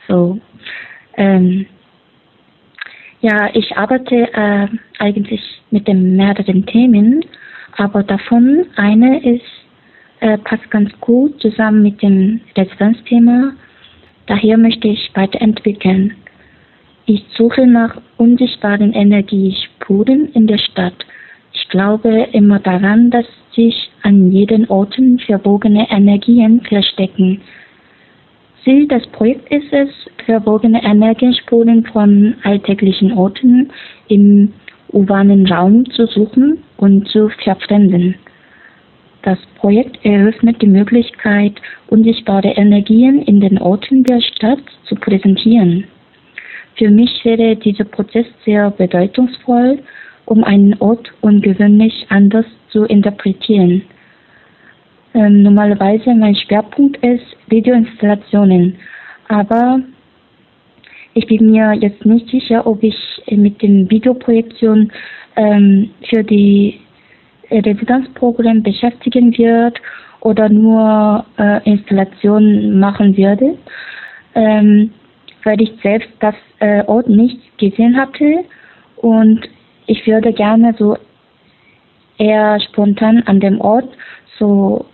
So, ähm, ja, ich arbeite eigentlich mit den mehreren Themen, aber davon eine passt ganz gut zusammen mit dem Residenzthema. Daher möchte ich weiterentwickeln. Ich suche nach unsichtbaren Energiespuren in der Stadt. Ich glaube immer daran, dass sich an jeden Orten verborgene Energien verstecken. Ziel des Projekts ist es, verborgene Energiespuren von alltäglichen Orten im urbanen Raum zu suchen und zu verfremden. Das Projekt eröffnet die Möglichkeit, unsichtbare Energien in den Orten der Stadt zu präsentieren. Für mich wäre dieser Prozess sehr bedeutungsvoll, um einen Ort ungewöhnlich anders zu interpretieren. Normalerweise mein Schwerpunkt ist Videoinstallationen, aber ich bin mir jetzt nicht sicher, ob ich mit dem Videoprojektion für die Residenzprogramm beschäftigen wird oder nur Installationen machen werde, weil ich selbst das Ort nicht gesehen hatte und ich würde gerne so eher spontan an dem Ort so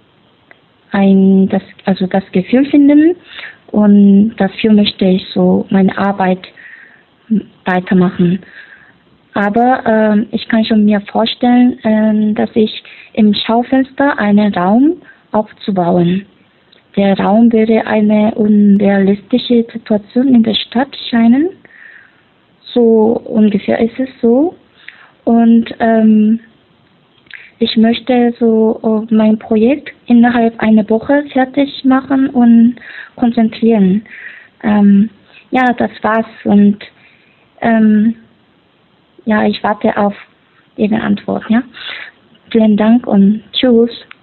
das Gefühl finden und dafür möchte ich so meine Arbeit weitermachen. Aber ich kann schon mir vorstellen, dass ich im Schaufenster einen Raum aufzubauen. Der Raum würde eine unrealistische Situation in der Stadt scheinen. So ungefähr ist es so. Und ich möchte so mein Projekt innerhalb einer Woche fertig machen und konzentrieren. Ja, das war's und ja, ich warte auf Ihre Antwort. Ja, vielen Dank und tschüss.